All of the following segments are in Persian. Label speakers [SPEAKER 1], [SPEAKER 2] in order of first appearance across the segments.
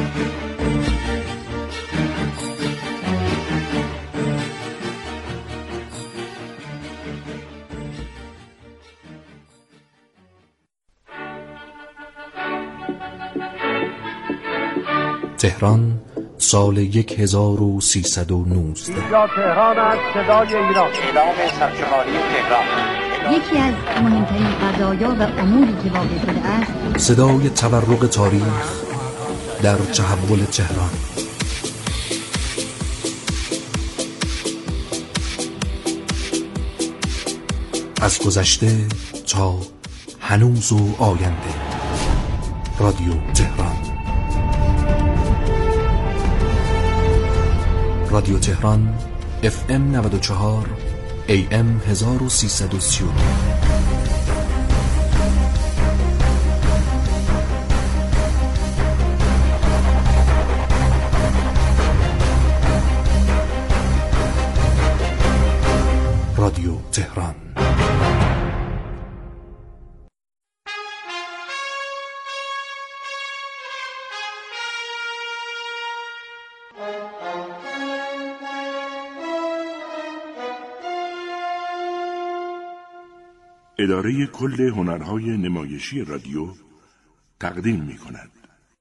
[SPEAKER 1] تهران سال 1319.
[SPEAKER 2] اینجا تهران است، صدای ایران.
[SPEAKER 3] اعلام سرشماری تهران.
[SPEAKER 4] یکی از مهمترین قضایا و اموری که واقع شده است،
[SPEAKER 1] صدای تورق تاریخ در تحول تهران. از گذشته تا هنوز و آینده. رادیو تهران. رادیو تهران FM 94 AM 1332. رادیو تهران.
[SPEAKER 5] اداره کل هنرهای نمایشی رادیو تقدیم می‌کند.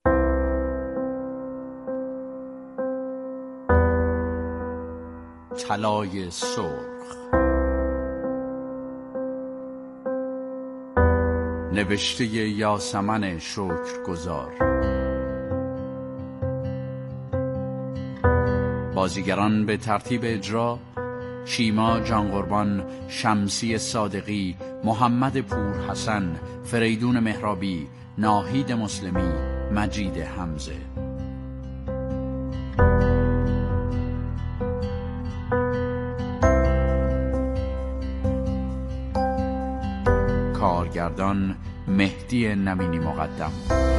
[SPEAKER 6] طلای سرخ، نوشته یاسمن شکرگزار. بازیگران به ترتیب اجرا: شیما جانقربان، شمسی صادقی، محمد پور حسن، فریدون مهرابی، ناهید مسلمی، مجید حمزه. کارگردان مهدی نمینی مقدم.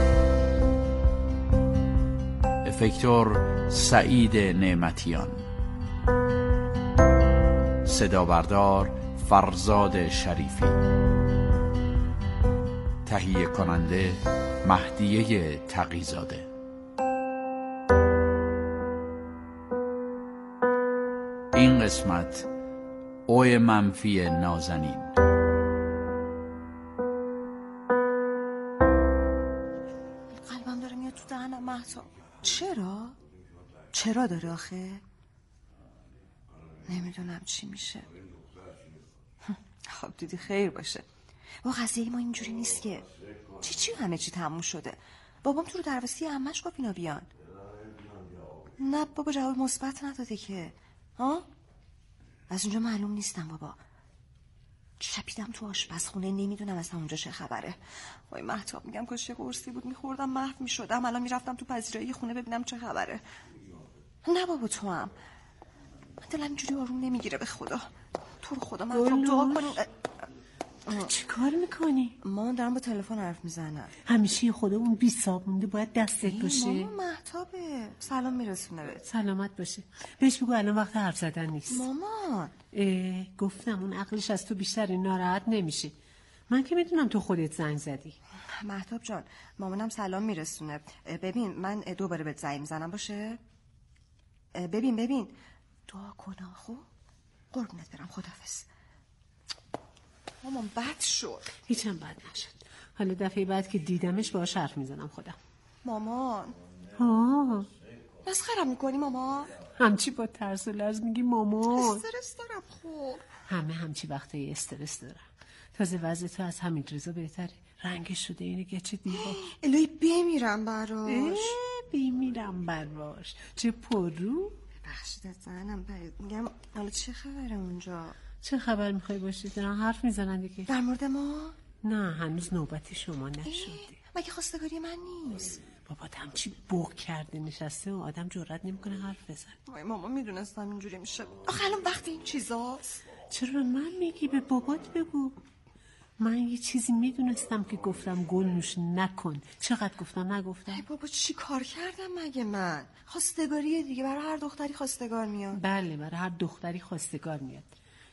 [SPEAKER 6] افکتور سعید نعمتیان. صدا بردار فرزاد شریفی. تهیه کننده مهدیه تقی‌زاده. این قسمت اوی منفی نازنین.
[SPEAKER 7] قلبم داره میاد تو دهنم مهتاب. چرا داره آخه؟ نمیدونم چی میشه. خب دیدی خیر باشه. با قضیه ما اینجوری نیست که چی همه چی تموم شده. بابام تو رو درواسی عمش گفت اینا بیان. نه بابا جواب مثبت نداده که. ها؟ از اونجا معلوم نیستم بابا. چپیدم تو آشپزخونه، نمیدونم اصلا اونجا چه خبره. وای مهتاب، میگم کاش یه قرصی بود میخوردم محو میشدم. الان میرفتم تو پذیرایی خونه ببینم چه خبره. نه بابا تو هم. من دلم اینجوری آروم نمیگیره به خدا. تو رو خدا مهتاب دعا کنی.
[SPEAKER 8] چی کار میکنی؟
[SPEAKER 7] مامان دارم با تلفن حرف میزنم.
[SPEAKER 8] همیشه خودمون بی صابونده باید دستت باشه.
[SPEAKER 7] مامان مهتابه، سلام میرسونه بهت.
[SPEAKER 8] سلامت باشه. بهش بگو الان وقت حرف زدن نیست.
[SPEAKER 7] مامان
[SPEAKER 8] گفتم اون عقلش از تو بیشتر ناراحت نمیشه. من که میدونم تو خودت زنگ زدی.
[SPEAKER 7] مهتاب جان، مامانم سلام میرسونه. ببین من دوباره بهت زنگ میزنم باشه. ببین دعا کن خوب. قربونت برم، خداحافظ. مامان بد شد.
[SPEAKER 8] هیچم بد نشد. حالا دفعه بعد که دیدمش باهاش حرف میزنم خودم.
[SPEAKER 7] مامان مسخره‌ام میکنی مامان؟
[SPEAKER 8] همچی با ترس و لرز میگی مامان؟
[SPEAKER 7] استرس دارم. خب
[SPEAKER 8] همه همچی وقتایی استرس دارن. تازه وضع تو از حمیدرضا بهتره. رنگش شده اینه گچه دیوار.
[SPEAKER 7] الهی بمیرم براش.
[SPEAKER 8] بمیرم براش. چه پررو.
[SPEAKER 7] بخشید از زنم میگم حالا چه خبره اونجا؟
[SPEAKER 8] چه خبر میخوای باشی؟ دارن حرف میزنن دیگه.
[SPEAKER 7] در مورد ما؟
[SPEAKER 8] نه هنوز نوبت شما نشده.
[SPEAKER 7] مگه خواستگاری من نیست؟
[SPEAKER 8] بابات همچی بوق کرده نشسته و آدم جرئت نمیکنه حرف بزنه.
[SPEAKER 7] وای ماما میدونستم اینجوری میشه. آخه الان وقت این چیزاست.
[SPEAKER 8] چرا به من میگی؟ به بابات بگو. من یه چیزی میدونستم که گفتم گل نوش نکن. چقدر گفتم نگفتم؟
[SPEAKER 7] ای بابا چی کار کردم مگه من؟ خواستگاریه دیگه، برای هر دختری خواستگار میاد.
[SPEAKER 8] بله برای هر دختری خواستگار میاد.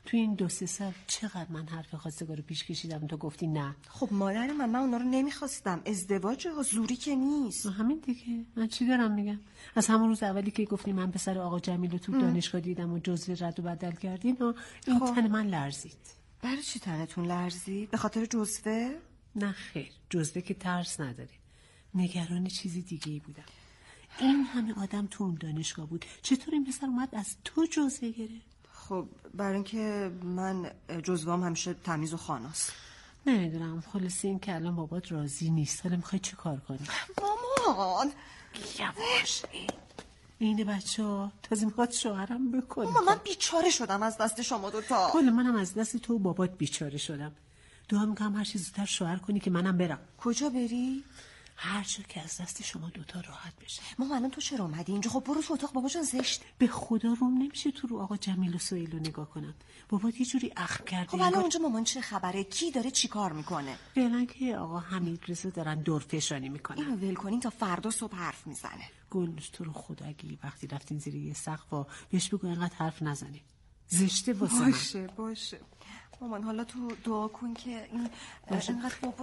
[SPEAKER 8] تو این 2-3 سال چقدر من حرف خواستگار رو پیش کشیدم تو گفتی نه.
[SPEAKER 7] خب مادر من اونا رو نمیخواستم. ازدواج ها زوری که نیست.
[SPEAKER 8] همین دیگه. من چی دارم میگم؟ از همون روز اولی که گفتی من پسر آقا جمیل رو تو دانشگاه دیدم و جزوه رد و بدل کردین این تن من لرزید.
[SPEAKER 7] برای چی تنتون لرزید؟ به خاطر جزوه؟
[SPEAKER 8] نه خیر، جزوه که ترس نداره. نگران چیزی دیگه ای بودم. این همه آدم تو اون دانشگاه بود، چطور این پسر اومد از تو جزوه گرفت؟
[SPEAKER 7] خب برای اینکه من جزوام همیشه تمیز و خاناست.
[SPEAKER 8] نمیدونم، خلاصه این که الان بابات راضی نیست. حالا میخوای چه کار کنی؟
[SPEAKER 7] مامان
[SPEAKER 8] یواش. این بچه ها تازه میخواد شوهرم بکنه.
[SPEAKER 7] مامان من بیچاره شدم از دست شما دوتا.
[SPEAKER 8] حالا منم از دست تو و بابات بیچاره شدم. دعا میکنم هر چی زودتر شوهر کنی که منم برم.
[SPEAKER 7] کجا بری؟
[SPEAKER 8] هر جا که از دست شما دوتا راحت بشه.
[SPEAKER 7] مامان الان تو چرا اومدی اینجا؟ خب برو تو اتاق، بابا جان زشت.
[SPEAKER 8] به خدا روم نمیشه تو رو آقا جمیل و سهیل رو نگاه کنم. بابات یه جوری اخم کرده.
[SPEAKER 7] خب الان اونجا مامان چه خبره؟ کی داره چی کار میکنه؟
[SPEAKER 8] فعلا که آقا حمیدرضا دارن دورفشانی میکنن.
[SPEAKER 7] اینو ول کنین تا فردا صبح حرف میزنه.
[SPEAKER 8] گلنوش تو رو خدا اگه وقتی رفتین زیر یه سقف بهش بگو اینقدر حرف نزنی. زشته واسه من.
[SPEAKER 7] باشه مامان حالا تو دعا کن که این اینقدر بابا.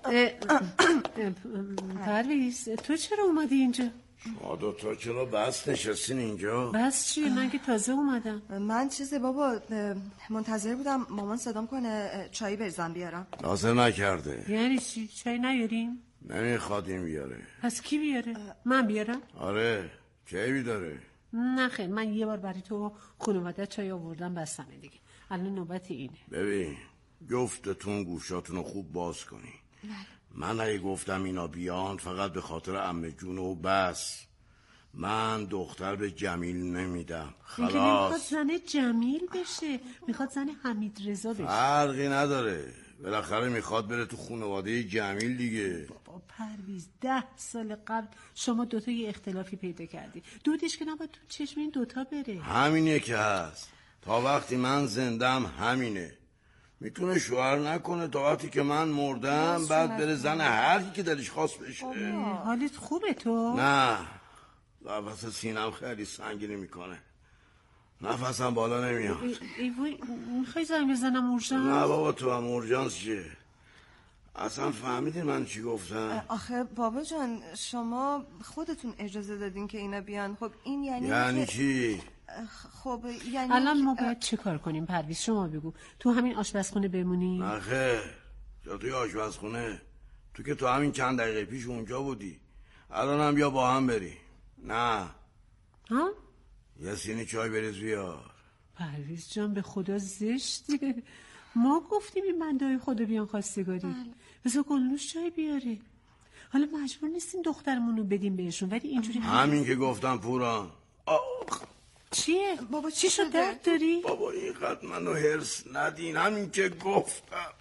[SPEAKER 8] پرویز تو چرا اومدی اینجا؟
[SPEAKER 9] شما دوتا چرا بس نشستین اینجا؟
[SPEAKER 8] بس چیه؟ من که تازه اومدم.
[SPEAKER 7] من بابا منتظر بودم مامان صدام کنه چایی بریزم بیارم.
[SPEAKER 9] لازم نکرده.
[SPEAKER 8] یعنی چی؟ چای نیاریم؟
[SPEAKER 9] نمیخواد این بیاره.
[SPEAKER 8] پس کی بیاره؟ من بیارم؟
[SPEAKER 9] آره کی بیداره؟
[SPEAKER 8] نه خیر، من یه بار برای تو خانواده چای آوردم بستمه دیگه. الان نوبت اینه.
[SPEAKER 9] ببین جفتتون گوشاتون رو خوب باز کنی. من اگه گفتم اینا بیان فقط به خاطر عمه جون و بس. من دختر به جمیل نمیدم. خلاص.
[SPEAKER 8] میخواد زن جمیل بشه، میخواد زن حمیدرضا بشه.
[SPEAKER 9] فرقی نداره، بالاخره میخواد بره تو خانواده جمیل دیگه.
[SPEAKER 8] بابا پرویز 10 سال قبل شما دوتا یه اختلافی پیدا کردی، دودش که نباید تو چشم این دوتا بره.
[SPEAKER 9] همینه که هست، تا وقتی من زندم همینه. میتونه شوهر نکنه تا وقتی که من مردم بعد بره زن هر کی که دلش خواست بشه.
[SPEAKER 8] حالت خوبه تو؟
[SPEAKER 9] نه نفس سینم خیلی سنگینی میکنه، نفسم بالا نمیاد.
[SPEAKER 8] میخوای زنگ بزنم اورژانس؟
[SPEAKER 9] نه بابا تو هم اورژانس چیه؟ اصلا فهمیدین من چی گفتم؟
[SPEAKER 7] آخه بابا جان شما خودتون اجازه دادین که اینا بیان. خب این
[SPEAKER 9] یعنی چی؟
[SPEAKER 7] خب یعنی
[SPEAKER 8] الان ما باید چه کار کنیم پرویز؟ شما بگو. تو همین آشپزخونه بمونی؟
[SPEAKER 9] نه خیر، جا توی آشپزخونه؟ تو که تو همین چند دقیقه پیش اونجا بودی، الان هم بیا با هم بری. نه
[SPEAKER 8] ها؟
[SPEAKER 9] یه سینی چای بریز بیار.
[SPEAKER 8] پرویز جان به خدا زشته، ما گفتیم این بنده‌های خدا بیان خواستگاری. بذار گلنوش چای بیاره. حالا مجبور نیستیم دخترمون رو بدیم بهشون، ولی اینجوری
[SPEAKER 9] همین که گفتم پوران.
[SPEAKER 8] چیه؟ بابا چی شد؟ درد داری؟
[SPEAKER 9] بابا اینقدر منو هرس ندین، همین که گفتم.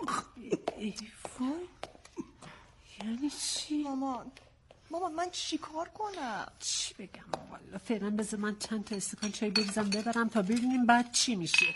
[SPEAKER 8] وای یعنی چی؟
[SPEAKER 7] مامان من چی کار کنم؟
[SPEAKER 8] چی بگم والا؟ فعلا بذار من چند تا استکان چای بریزم ببرم تا ببینیم بعد چی میشه.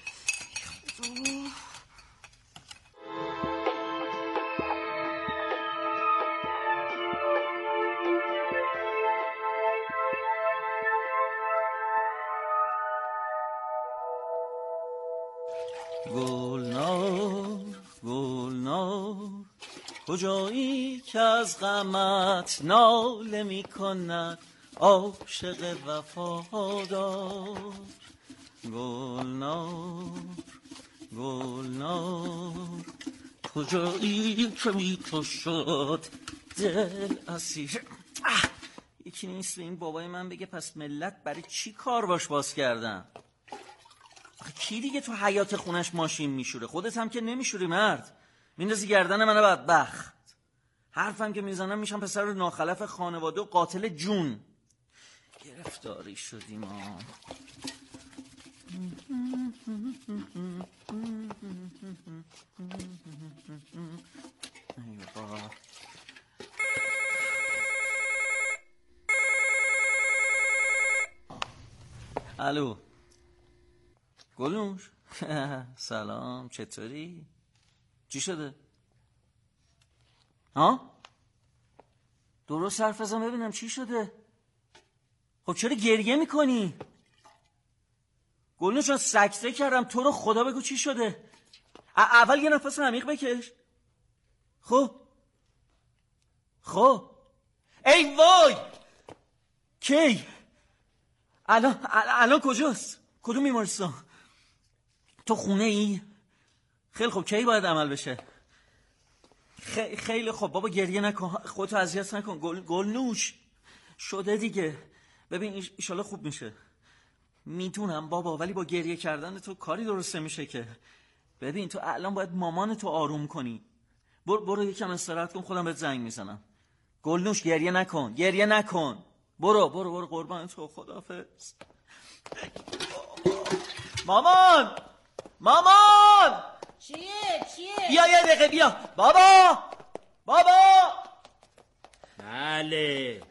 [SPEAKER 10] گلنار کجایی که از غمت ناله می کند عاشق وفادار. گلنار کجایی که می کشد دل اسیر. یکی نیست به این بابای من بگه پس ملت برای چی کار باز کردن؟ کی دیگه تو حیات خونش ماشین میشوره؟ خودت هم که نمیشوری مرد، میندازی گردن منو بدبخت. حرفم که میزنم میشم پسر ناخلف خانواده و قاتل جون. گرفتاری شدیم ما. الو گلنوش. سلام، چطوری؟ چی شده؟ ها؟ درست حرف بزن ببینم چی شده؟ خب چرا گریه میکنی؟ گلنوش سکته کردم، تو رو خدا بگو چی شده. اول یه نفس عمیق بکش. خب ای وای، کی؟ الان کجاست؟ کدوم بیمارستان؟ تو خونه ای؟ خیلی خب کی باید عمل بشه؟ خیلی خب بابا گریه نکن، خودتو اذیت نکن. گلنوش شده دیگه، ببین ایشالا خوب میشه. میدونم بابا، ولی با گریه کردن تو کاری درسته میشه که. ببین تو الان باید مامان تو آروم کنی. برو یکم استراحت کن، خودم بهت زنگ میزنم. گلنوش گریه نکن. برو قربان تو، خداحافظ. مامان
[SPEAKER 8] چیه؟
[SPEAKER 10] بیا یه دقیقه بیا. بابا
[SPEAKER 9] بله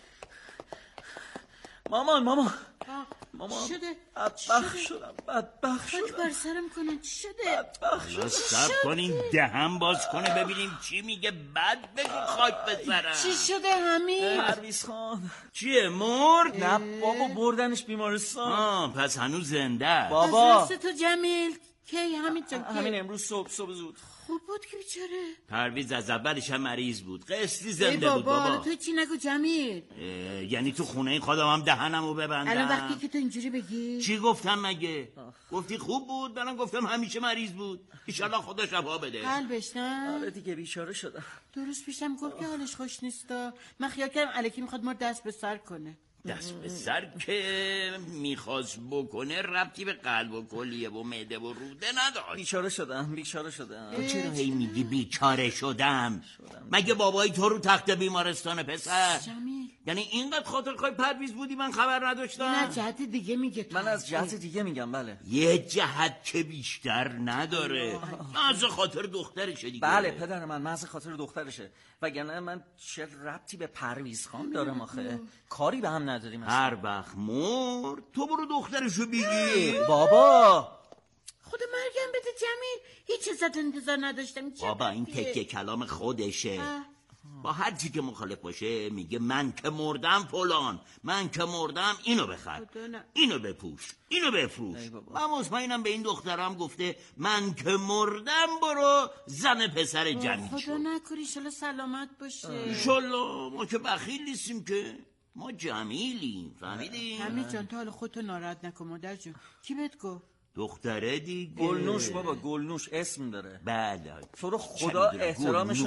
[SPEAKER 10] مامان
[SPEAKER 8] شده؟
[SPEAKER 10] بدبخت شدم.
[SPEAKER 8] خاک بر سرم کنن. چی شده؟
[SPEAKER 9] صبر کنین دهم باز کنه ببینیم چی میگه، بعد بگو خاک به سرم.
[SPEAKER 8] چی شده حمید؟
[SPEAKER 10] پرویز خان
[SPEAKER 9] چیه مرد؟
[SPEAKER 10] نه بابا، بردنش بیمارستان.
[SPEAKER 9] پس هنوز زنده است.
[SPEAKER 10] بابا
[SPEAKER 8] از دست تو جمیل کی حمید جان؟
[SPEAKER 10] همین امروز صبح زود.
[SPEAKER 8] خوب بود که بیچاره.
[SPEAKER 9] پرویز از اولش هم مریض بود، قسطی زنده بود بابا.
[SPEAKER 8] حالا تو چی نگو جمیل.
[SPEAKER 9] یعنی تو خونه این خودم هم دهنمو ببندم؟
[SPEAKER 8] الان وقتی که تو اینجوری بگی
[SPEAKER 9] چی گفتم مگه؟ گفتی خوب بود، منم گفتم همیشه مریض بود، ایشالله خدا شفا بده.
[SPEAKER 8] حل بشنم.
[SPEAKER 10] آره دیگه بیچاره شدم.
[SPEAKER 8] درست پیشم گفت که حالش خوش نیستا. من خیال کردم الکی میخواد ما دست به سر کنه.
[SPEAKER 9] دست به سر که میخواست بکنه ربطی به قلب و کلیه و معده و روده نداشت.
[SPEAKER 10] بیچاره شدم.
[SPEAKER 9] تو چرا هی میگی بیچاره شدم؟ مگه بابای تو رو تخت بیمارستان پسر؟
[SPEAKER 8] جمیل
[SPEAKER 9] یعنی اینقدر خاطرخواه پرویز بودی من خبر نداشتم؟
[SPEAKER 8] این از جهت دیگه میگه.
[SPEAKER 10] من از جهت دیگه میگم. بله
[SPEAKER 9] یه جهت که بیشتر نداره، از خاطر دخترشه دیگه.
[SPEAKER 10] بله پدر من محض خاطر دخترشه، وگرنه من چه ربطی به پرویز خان دارم آخه؟ کاری به هم نداریم.
[SPEAKER 9] هر وقت مرد تو برو دخترشو بگی.
[SPEAKER 10] بابا
[SPEAKER 8] خدا مرگم بده جمیل، هیچ ازت انتظار نداشتم.
[SPEAKER 9] بابا این تکه کلام خودشه. با هر چی که مخالف باشه میگه من که مردم فلان، من که مردم اینو بخر، اینو بپوش، اینو بفروش. من مطمئنم به این دخترم گفته من که مردم برو زن پسر جمعی شد.
[SPEAKER 8] خدا نکنه ایشالا سلامت باشه.
[SPEAKER 9] ایشالا ما که بخیل نیستیم که، ما جمیلیم، فهمیدیم؟
[SPEAKER 8] حمید جان تو حالا خودتو ناراحت نکن مادر جون. کی بهت گفت؟
[SPEAKER 9] دختره دیگه.
[SPEAKER 10] گلنوش بابا، گلنوش اسم داره.
[SPEAKER 9] بله
[SPEAKER 10] تو رو خدا احترامشو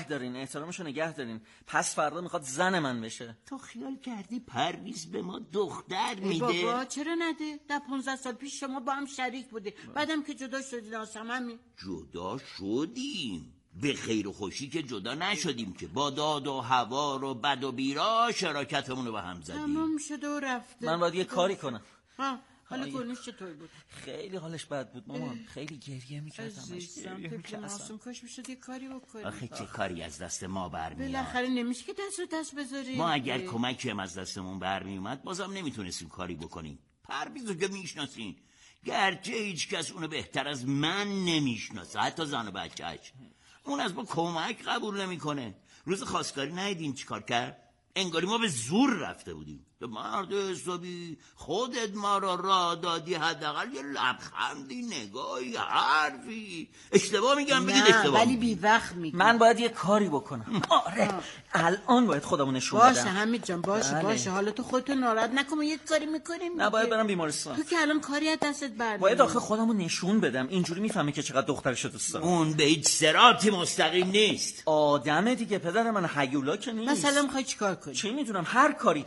[SPEAKER 10] نگه دارین. پس فردا میخواد زن من بشه.
[SPEAKER 9] تو خیال کردی پرویز به ما دختر میده؟
[SPEAKER 8] بابا چرا نده؟ 15 سال پیش شما با هم شریک بوده، بعدم که جدا شدید همین.
[SPEAKER 9] جدا شدیم به خیر و خوشی که جدا نشدیم که، با داد و هوار و بد و بیرا شراکتمون رو به هم زدیم.
[SPEAKER 8] تمام شده و رفته.
[SPEAKER 10] من باید یه کاری کنم.
[SPEAKER 8] حالا گلنوش چطور بود؟
[SPEAKER 10] خیلی حالش بد بود مامان، خیلی گریه میکردم.
[SPEAKER 8] معصوم کاش میشد یه کاری بکنی.
[SPEAKER 9] آخه چه کاری از دست ما برمیاد؟
[SPEAKER 8] بالاخره نمیشه که دست رو دست بذاری.
[SPEAKER 9] ما اگر کمکی هم از دستمون برمیومد بازم نمیتونستیم کاری بکنیم. پرویزو که میشناسین، گرچه هیچ کس اونو بهتر از من نمیشناسه، حتی زن و بچه‌اش. اون از ما کمک قبول نمیکنه. روز خواستگاری ندیدین چیکار کرد؟ انگاری ما به زور رفته بودیم. تو مرد حسابی خودت ما را دادی، حداقل یه لبخندی، نگاهی، حرفی. اشتباه میگم بگید اشتباه.
[SPEAKER 8] ولی بی وقت میگم.
[SPEAKER 10] من باید یه کاری بکنم. آره الان باید خودمو نشون بدم.
[SPEAKER 8] باشه حمید جان باشه. حالا تو خودتو ناراحت نکن، ما یه کاری میکنیم.
[SPEAKER 10] نه باید برم بیمارستان.
[SPEAKER 8] تو که الان کاری از دستت برمیاد.
[SPEAKER 10] باید آخه خودمو نشون بدم، اینجوری میفهمه که چقدر دخترشو دوست دارم.
[SPEAKER 9] اون به هیچ صراطی مستقیم نیست.
[SPEAKER 10] آدمه دیگه پدر من، هیولا که نیست.
[SPEAKER 8] مثلا میخوای چیکار کنی؟
[SPEAKER 10] چی میدونم، هر کاری.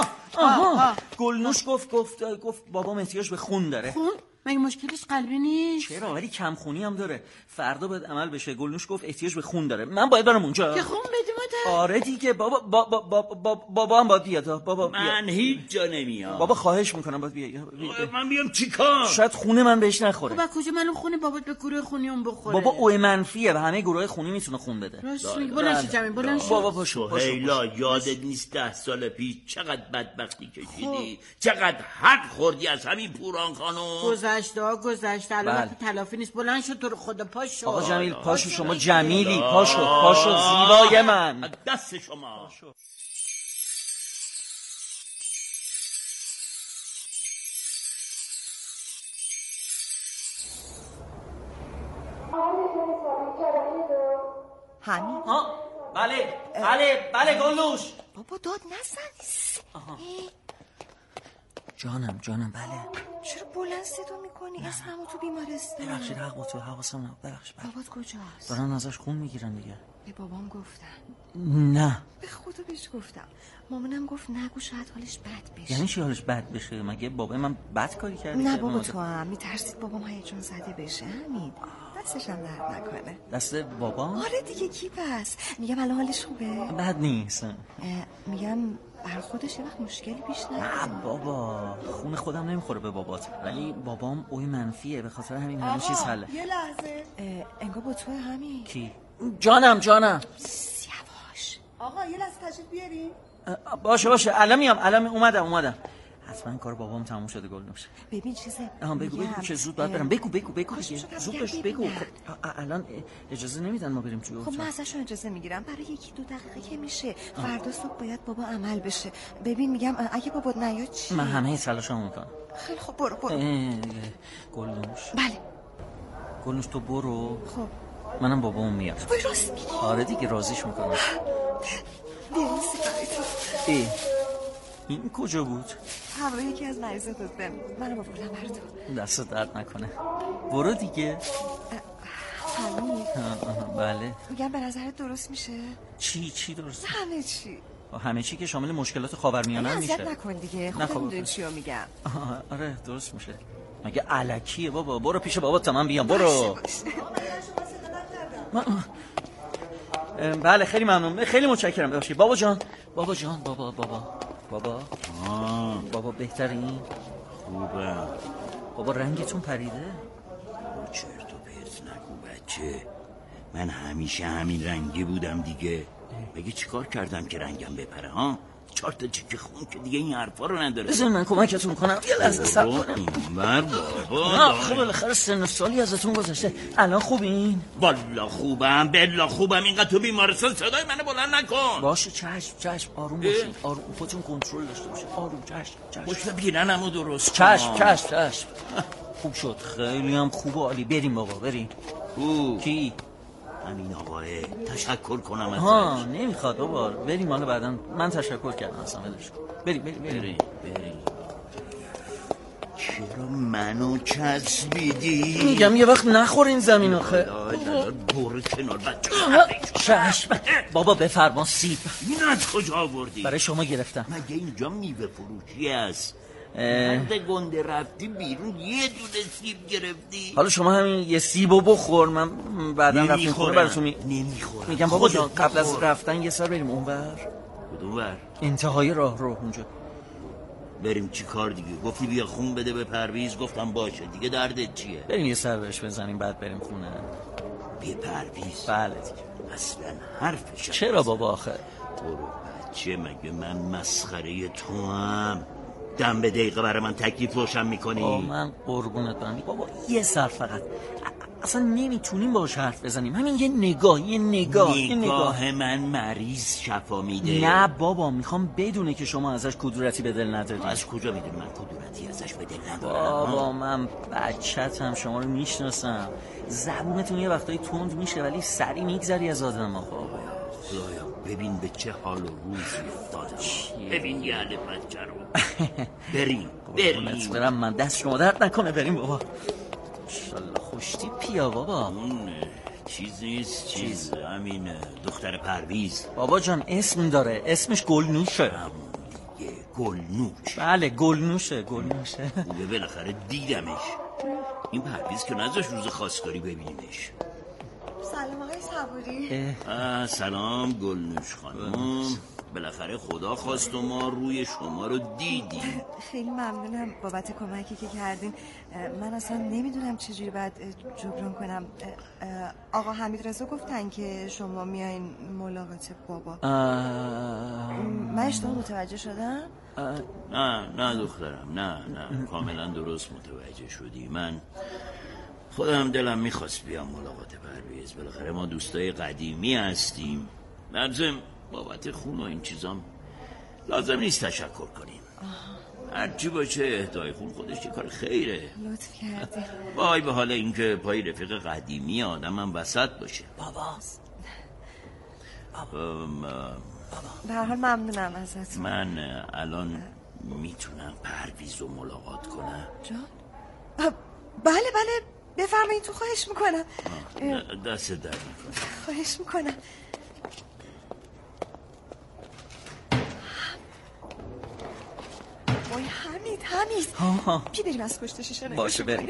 [SPEAKER 10] آها گلنوش گفت بابام احتیاج به خون داره.
[SPEAKER 8] خون؟ مگه مشکلش قلبی نیست؟
[SPEAKER 10] چرا؟ ولی کم خونی هم داره. فردا باید عمل بشه. گلنوش گفت احتیاج به خون داره. من باید برم اونجا.
[SPEAKER 8] که خون بدی مادر؟
[SPEAKER 10] آره دیگه بابا هم باید بیاد. بابا
[SPEAKER 9] من هیچ جا نمیام.
[SPEAKER 10] بابا خواهش میکنم باید بیا.
[SPEAKER 9] من بیام چیکار؟
[SPEAKER 10] شاید خونه من بهش نخوره.
[SPEAKER 8] بابا کجا معلوم خونه بابات به گروه خونی اون بخوره؟
[SPEAKER 10] بابا او منفیه و همه گروه خونی میتونه خون بده.
[SPEAKER 8] راست میگی. بلند شو بلند شو.
[SPEAKER 10] بابا پاشو.
[SPEAKER 9] هیلا یادت نیست 10 سال پیش چقدر بدبختی کشیدی؟ چقدر حق خوردی از همین پوران خانم؟
[SPEAKER 8] گذشته الان وقت تلافی نیست. بلند شو تو رو خدا، پاشو.
[SPEAKER 10] آقا جمیل پاشو، شما جمیلی، پاشو زیبای من.
[SPEAKER 9] دست شما.
[SPEAKER 7] همین
[SPEAKER 10] بله گلوش.
[SPEAKER 7] بابا داد نزن.
[SPEAKER 10] جانم بله.
[SPEAKER 7] چرا بلند صدا میکنی؟ اسممو تو بیمارستان.
[SPEAKER 10] ببخشید حق تو حواسم نبود. ببخشید.
[SPEAKER 7] بابات کجاست؟
[SPEAKER 10] دارن ازش خون میگیرن دیگه.
[SPEAKER 7] به بابام گفتن؟
[SPEAKER 10] نه.
[SPEAKER 7] به خدا بهش گفتم. مامانم گفت نگو شاید حالش بد بشه.
[SPEAKER 10] یعنی چی حالش بد بشه؟ مگه بابا من بد کاری کرده؟
[SPEAKER 7] نه بابا تو هم میترسید بابام هیجان زده بشه. همین. دستش هم درد نکنه.
[SPEAKER 10] دست بابا؟
[SPEAKER 7] آره دیگه کی پس؟ میگم الان حالش خوبه؟
[SPEAKER 10] بد نیست.
[SPEAKER 7] میگم بر خودش یه وقت مشکلی پیش نیاد.
[SPEAKER 10] نه بابا خون خودم نمیخوره به بابات، ولی بابام اوی منفیه، به خاطر همین چیز حله.
[SPEAKER 7] یه لحظه انگار با تو همین.
[SPEAKER 10] کی؟ جانم
[SPEAKER 7] یواش.
[SPEAKER 8] آقا یه لحظه تشریف بیارین.
[SPEAKER 10] باشه الان میام اومدم. حتما کار بابام تموم شده گلنوش.
[SPEAKER 7] ببین چیزه.
[SPEAKER 10] بگو چه زود باید برم. بگو زود باش بگو. الان اجازه نمیدن ما بریم توی اتاق.
[SPEAKER 7] خب من ازشون اجازه میگیرم برای 1-2 دقیقه که میشه. فردا صبح باید بابا عمل بشه. ببین میگم اگه بابا نیاد چی؟
[SPEAKER 10] من همه تلاشمو میکنم.
[SPEAKER 7] خیلی خب برو.
[SPEAKER 10] گلنوش.
[SPEAKER 7] بله.
[SPEAKER 10] گلنوش تو برو.
[SPEAKER 7] خب
[SPEAKER 10] منم بابامو میارم.
[SPEAKER 7] وای راست میگی؟
[SPEAKER 10] آره دیگه راضیش میکنم. این کجا بود؟
[SPEAKER 7] همراه یکی از مریضات بود. منو بردم براتون.
[SPEAKER 10] دست درد نکنه. برو دیگه.
[SPEAKER 7] همین.
[SPEAKER 10] بله.
[SPEAKER 7] میگم به نظرت درست میشه؟
[SPEAKER 10] چی درست؟
[SPEAKER 7] همه چی
[SPEAKER 10] که شامل مشکلات خاورمیانه میشه.
[SPEAKER 7] اذیت نکن دیگه. خودت میدونی چیو میگم.
[SPEAKER 10] آره درست میشه. مگه الکیه بابا؟ برو پیش بابا تا من بیام. برو. بله خیلی ممنون. خیلی متشکرم. ببخشید بابا جان. بابا بهترین؟
[SPEAKER 9] خوبه.
[SPEAKER 10] بابا رنگتون پریده؟
[SPEAKER 9] چرت و پرت نگو بچه. من همیشه همین رنگی بودم دیگه. بگی چیکار کردم که رنگم بپره ها؟ 4 تا چیکه خون که دیگه این حرفا رو نداره.
[SPEAKER 10] بذار من کمکتون کنم. یه لحظه صبر کنم.
[SPEAKER 9] بابا
[SPEAKER 10] خب بالاخره سن و سالی ازتون گذشته. الان خوبین؟
[SPEAKER 9] والا خوبم. بلا خوبم. اینقدر تو بیمارستان صدای منو بلند نکن.
[SPEAKER 10] باشه چشم. آروم باشید. آروم. خودتون کنترل داشته باشید. آروم. چشم.
[SPEAKER 9] پشت پیرنمو درست
[SPEAKER 10] چشم. خوب شد. خیلی هم خوب و عالی. بریم بابا بریم. کی؟
[SPEAKER 9] همین آقاه. تشکر کنم ازش.
[SPEAKER 10] نمیخواد بابا. بریم حالا بعداً. من تشکر کردم اصلا. بریم.
[SPEAKER 9] چرا منو چسبیدی؟
[SPEAKER 10] میگم یه وقت نخورین زمین آخه.
[SPEAKER 9] برو کنار بچه.
[SPEAKER 10] چشم. بابا بفرما سیب.
[SPEAKER 9] این از کجا آوردی؟
[SPEAKER 10] برای شما گرفتم.
[SPEAKER 9] مگه اینجا میوه فروشی است؟ مرد گنده رفتی بیرون یه دونه سیب گرفتی.
[SPEAKER 10] حالا شما همین یه سیبو بخور. من بعدا رفتیم خونه براتون
[SPEAKER 9] نمیخورم.
[SPEAKER 10] میگم بابا جان قبل از رفتن یه سر بریم اونور.
[SPEAKER 9] کدومور؟
[SPEAKER 10] انتهای راه رو اونجا.
[SPEAKER 9] بریم چی کار دیگه؟ گفتی بیا خون بده به پرویز. گفتم باشه دیگه. دردت چیه؟
[SPEAKER 10] بریم یه سر بهش بزنیم بعد بریم خونه.
[SPEAKER 9] به پرویز؟
[SPEAKER 10] بله دیگه.
[SPEAKER 9] اصلا حرفش.
[SPEAKER 10] چرا بابا آخه؟
[SPEAKER 9] برو بچه. مگه من مسخره تو هم؟ دم به دقیقه برای من تکلیف روشن میکنی؟
[SPEAKER 10] من قربونت برم بابا. یه سر فقط. اصلا نمیتونیم باهاش حرف بزنیم. همین یه نگاه
[SPEAKER 9] من مریض شفا میده.
[SPEAKER 10] نه بابا میخوام بدونه که شما ازش کدورتی به دل ندارید.
[SPEAKER 9] از کجا میدونی من کدورتی ازش به دل ندارم؟
[SPEAKER 10] بابا من بچه‌تم. شما رو میشناسم. زبونتون یه وقتایی تند میشه ولی سری میگذری از آدم ها.
[SPEAKER 9] خدایا ببین به چه حال و روزی افتادم. ببین یه حل بچه رو. بریم.
[SPEAKER 10] برم من. دست شما درد نکنه. بریم بابا. انشالله خوشتی پیا بابا.
[SPEAKER 9] اون چیز نیست. همین دختر پرویز.
[SPEAKER 10] بابا جان اسم داره. اسمش گلنوشه.
[SPEAKER 9] گلنوش؟
[SPEAKER 10] بله گلنوشه.
[SPEAKER 9] خوبه بالاخره دیدمش. این پرویز که نذاش روز خواستگاری ببینیمش.
[SPEAKER 7] سلام آقای صبوری.
[SPEAKER 9] سلام گلنوش خانم. بالاخره خدا خواست و ما روی شما رو دیدیم.
[SPEAKER 7] خیلی ممنونم بابت کمکی که کردین. من اصلا نمیدونم چجوری باید جبران کنم. آقا حمید رضا گفتن که شما میایین ملاقات بابا. من اشتباه متوجه شدم؟
[SPEAKER 9] نه دخترم. نه کاملا درست متوجه شدی. من خودم دلم میخواست بیام ملاقات پرویز. بالاخره ما دوستای قدیمی هستیم. بابت خون و این چیزام لازم نیست تشکر کنیم.
[SPEAKER 10] هرچی باشه اهدای خون خودش یه کار خیره.
[SPEAKER 7] لطف کردی.
[SPEAKER 10] وای به حال اینکه پای رفیق قدیمی آدمم وسط باشه.
[SPEAKER 7] بابا به هر حال ممنونم ازت.
[SPEAKER 10] من الان میتونم پرویز رو ملاقات کنم؟
[SPEAKER 7] جان؟ بله بفرمایید تو. خواهش میکنم.
[SPEAKER 10] دست در میکنم.
[SPEAKER 7] خواهش میکنم. وای حمید بیا بریم از پشت شیشه نگاه.
[SPEAKER 10] باشه بریم.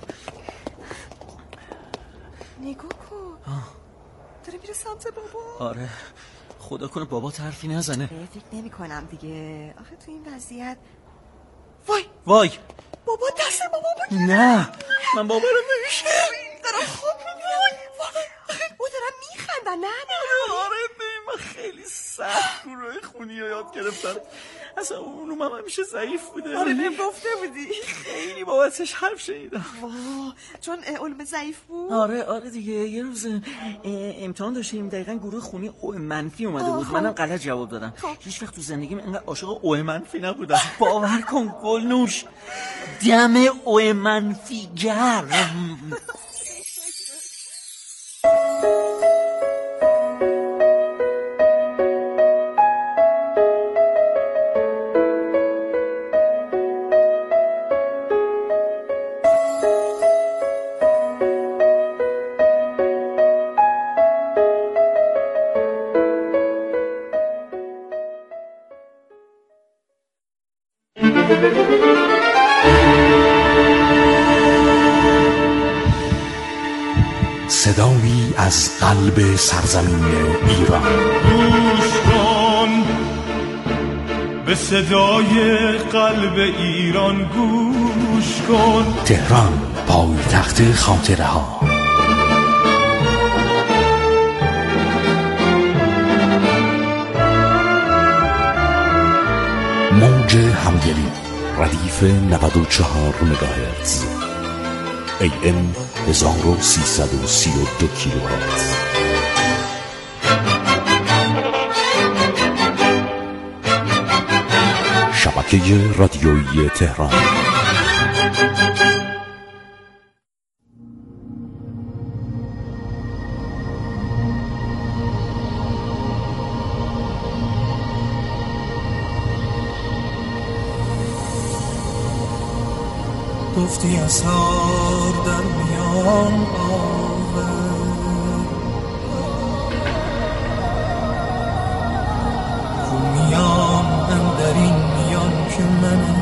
[SPEAKER 7] نگاه کن داره میره سمت بابا.
[SPEAKER 10] آره خدا کنه بابا حرفی نزنه.
[SPEAKER 7] فکر نمی کنم دیگه. آخه تو این وضعیت وای بابا دست بابا بگیر.
[SPEAKER 10] نه من بابا رو نمیشه
[SPEAKER 7] دارم خواب میبینم. او دارم میخندن. نه
[SPEAKER 10] آره من خیلی سخت گروه خونی رو یاد گرفتم. اصلا اونو هم همیشه ضعیف بوده.
[SPEAKER 7] آره گفته بودی.
[SPEAKER 10] خیلی بابتش حرف شنیدم.
[SPEAKER 7] چون علوم ضعیف بود.
[SPEAKER 10] آره دیگه. یه روز امتحان داشتیم دقیقا گروه خونی او منفی اومده بود. منم غلط جواب دادم. هیچ وقت تو زندگیم اینقدر عاشق او منفی نبودم. باور کن گلنوش دم او منفی گرم.
[SPEAKER 1] صدایی از قلب سرزمین ایران.
[SPEAKER 11] گوش کن به صدای قلب ایران، گوش کن.
[SPEAKER 1] تهران پایتخت خاطره ها. موج همدلی ردیف 94 مگاهرتز، AM 1332 کیلوهرتز. شبکه رادیویی تهران.
[SPEAKER 12] گفتی اسرار در میان آور، رومیان اندر این میان که منم.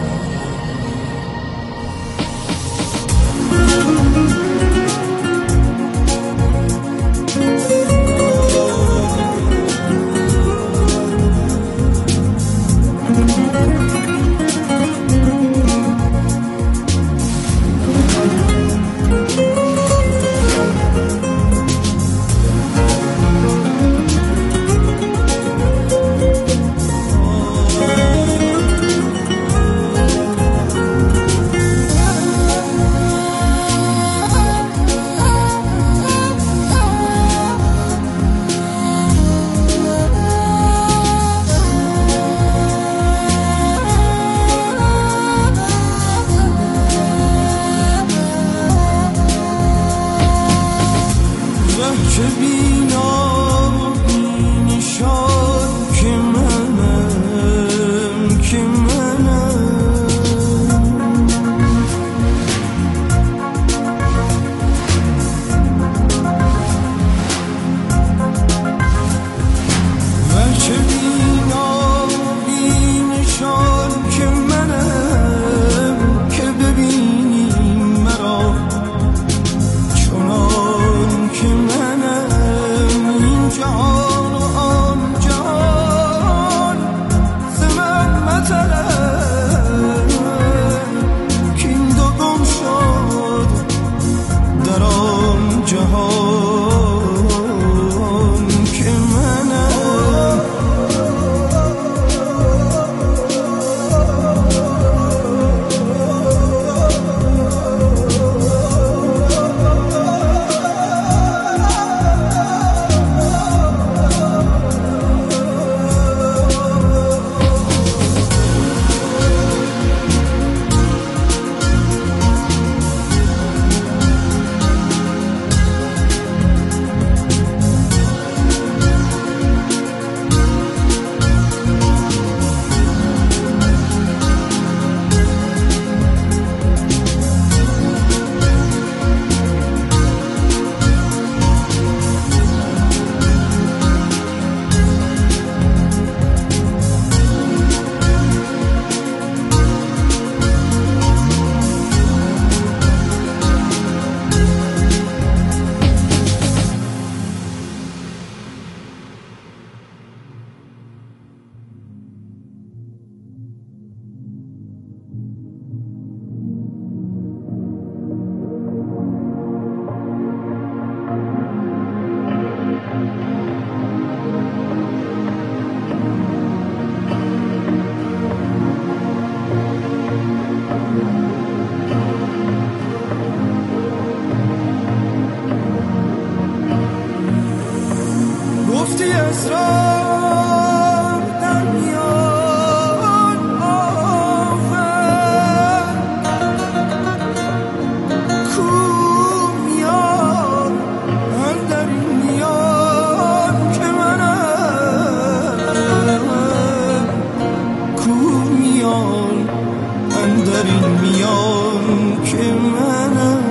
[SPEAKER 12] این میان که منم.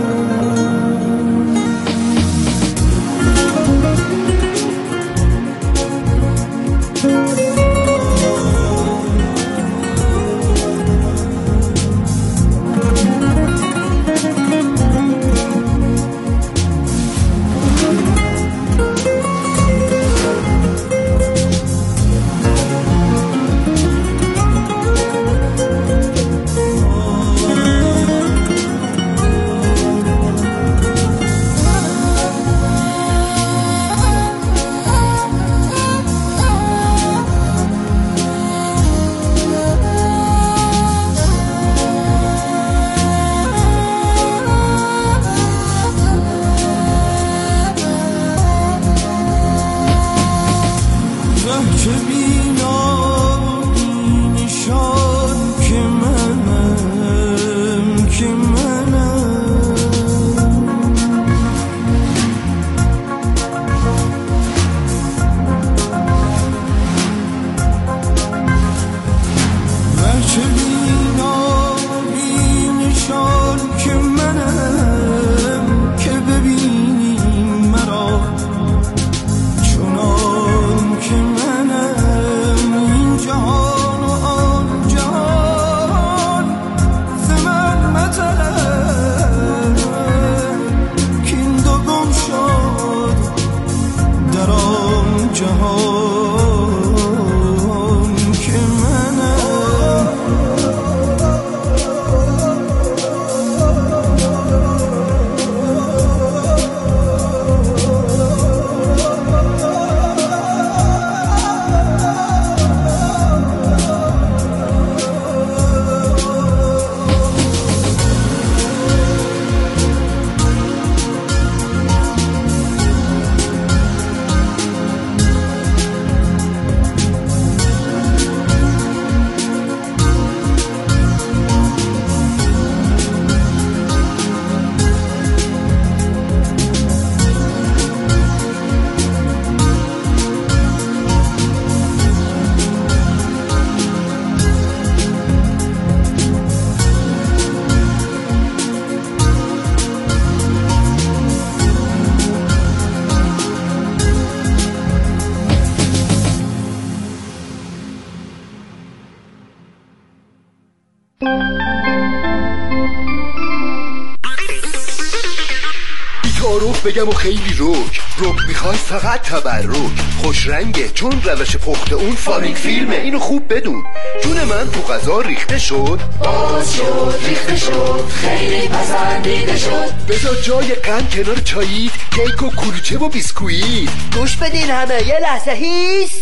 [SPEAKER 1] بگم و خیلی روک میخوای فقط تبرک، خوش رنگه چون روش پخت اون فانیک فیلمه، اینو خوب بدون. جون من تو غذا ریخته شد، باز شد ریخته شد، خیلی پسندیده شد. بذار جای قند کنار چاییت، کیک و کلوچه و بیسکویت.
[SPEAKER 13] گوش بدین همه یه لحظه هیس.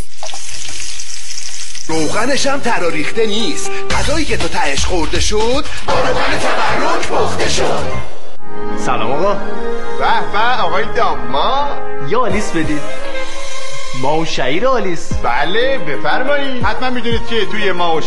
[SPEAKER 1] روغنش هم ترا ریخته نیست، غذایی که تو تهش خورده شد با روغن تبرک پخته شد.
[SPEAKER 14] سلام آقا.
[SPEAKER 15] به به آقای داماد،
[SPEAKER 14] یه آلیس بدید. ما و شعیر آلیس.
[SPEAKER 15] بله بفرمایید. حتما میدونید که توی ما و